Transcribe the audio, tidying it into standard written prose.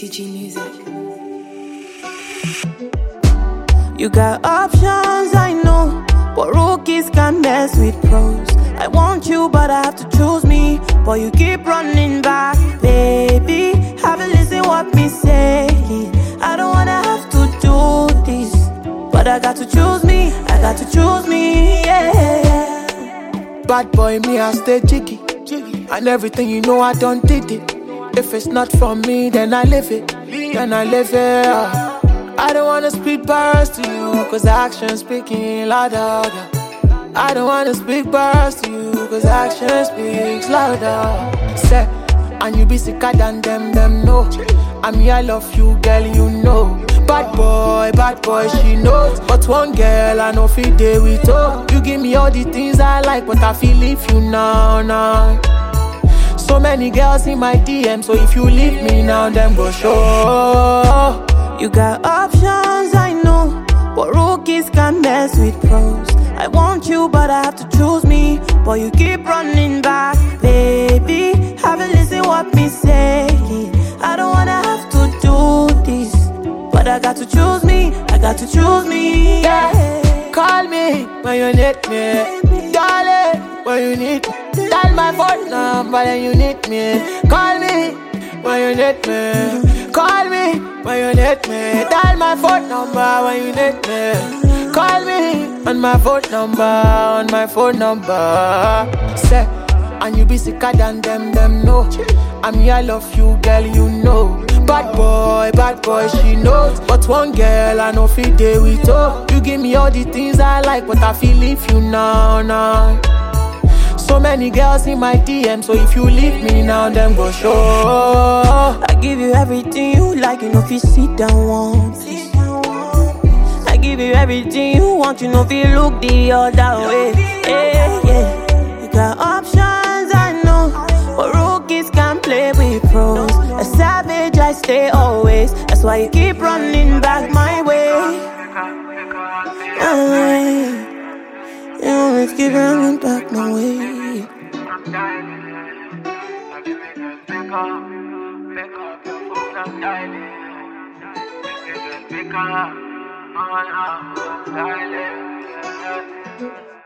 TG Music. You got options, I know, but rookies can mess with pros. I want you, but I have to choose me. But you keep running back, baby. Have a listen what me say. I don't wanna have to do this, but I got to choose me. I got to choose me, yeah. Bad boy, me, I stay jiggy. And everything you know, I done did it. If it's not for me, then I live it. Then I live it. I don't wanna speak bars to you, cause action speaking louder. I don't wanna speak bars to you, cause action speaks louder. Say, and you be sicker than them know. I mean, I love you, girl, you know. Bad boy, she knows. But one girl, I know feel day with her. You give me all the things I like, but I feel leave you now. So many girls in my DM, so if you leave me now, then go show. You got options, I know, but rookies can mess with pros. I want you, but I have to choose me. But you keep running back, baby. Have a listen what me say. I don't wanna have to do this, but I got to choose me. I got to choose me, yeah. Call me when you need me, darling, when you need me. Dial my phone number when you need me. Call me when you need me. Call me when you need me. Dial my phone number when you need me. Call me on my phone number, Say, and you be sicker than them know. I mean, I love you, girl, you know. Bad boy, she knows. But one girl, I know feel day with her. You give me all the things I like, but I feel leave you now. So many girls in my DM, so if you leave me now, then go show. I give you everything you like, you know if you sit down once. I give you everything you want, you know if you look the other way. Yeah. You got options, I know, but rookies can play with pros. A savage, I stay always. That's why you keep running back my way. You always keep running back my way. Pick up,